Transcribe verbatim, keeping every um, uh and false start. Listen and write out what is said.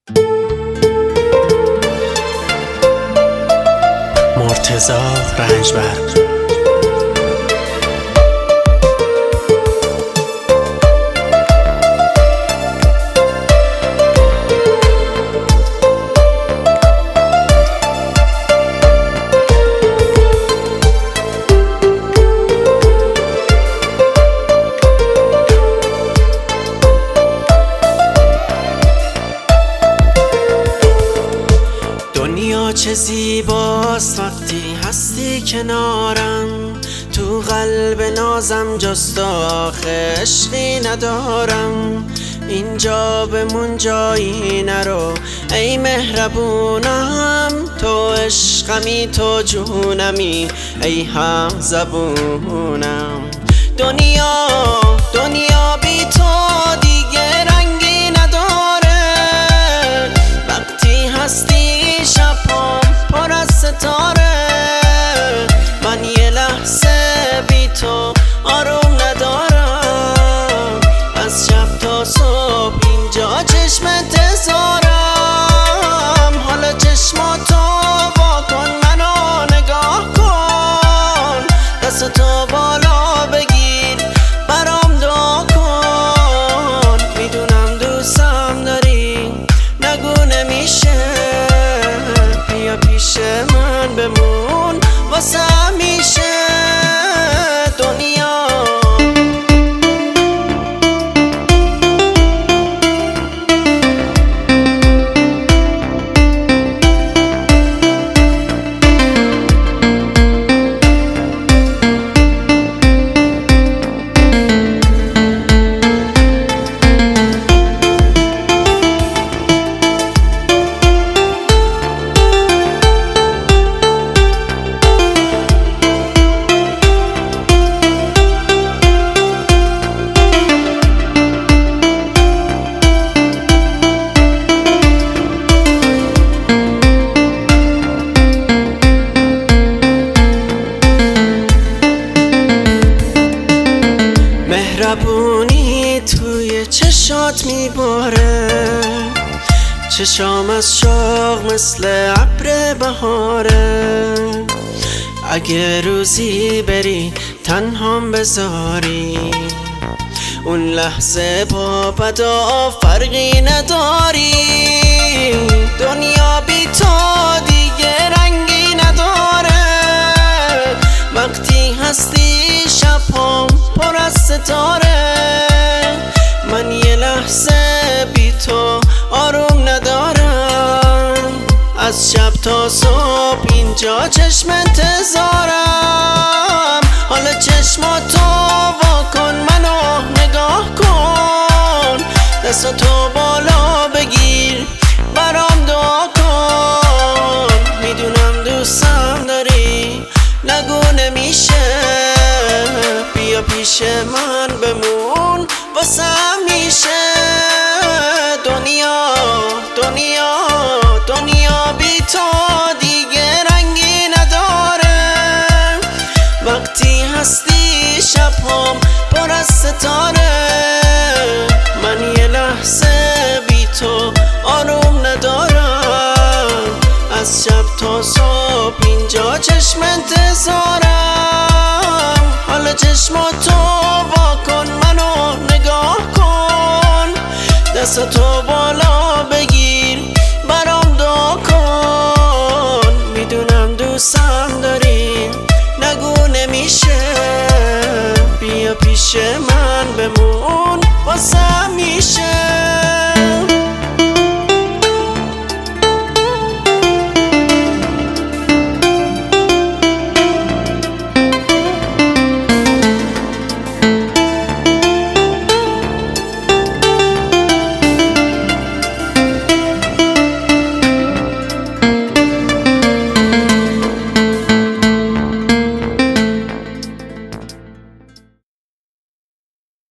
مرتضی رنجبر. دنیا چه زیباست وقتی هستی کنارم، تو قلب نازم جز تو آخه عشقی ندارم. اینجا بمون جایی نرو ای مهربونم، تو عشقمی تو جونمی ای هم زبونم. دنیا دنیا بی تو دیگه رنگی نداره، وقتی هستی شبام پر از ستاره. من یه لحظه بی تو آروم ندارم، از شب تا صبح اینجا چشم انتظارم. حالا چشماتو وا کن منو نگاه کن، دستاتو بالا بگیر برام دعا کن. میدونم دوستم داری نگو نمیشه، بیا پیش من بمون واسه همیشه. دنیا مهربونی توی چشات میباره، چشام از شوق مثل ابر بهاره. اگه روزی بری تنهام بذاری، اون لحظه با بدا فرقی نداری. دنیا بی تو دیگه رنگی نداره، وقتی هستی شبام پر از ستاره. من یه لحظه بی تو آروم ندارم، از شب تا صبح اینجا چشم انتظارم. حالا چشماتو وا کن منو نگاه کن، دستاتو بالا بگیر برام دعا کن. میدونم دوستم داری نگو نمیشه، بیا پیش من بمون واسه همیشه. دنیا دنیا دنیا بی تو دیگه رنگی نداره، وقتی هستی شبام پر از ستاره. من یه لحظه بی تو آروم ندارم، از شب تا صبح اینجا چشم انتظارم. حالا چشماتو وا کن منو نگاه کن، دستاتو بالا بگیر برام دعا کن. میدونم دوستم داری نگو نمیشه، بیا پیش من